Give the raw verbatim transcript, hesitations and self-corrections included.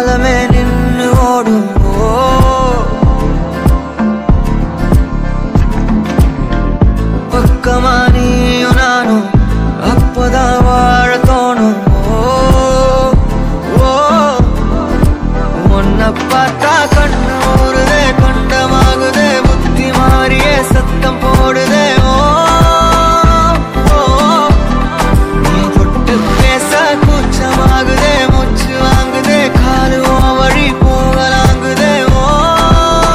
காலமே நின்னு ஓடும். பக்கமா நீயும் நானும் அப்பதான் வாழ தோணும். உன்னை பார்த்தா கண்ணூறு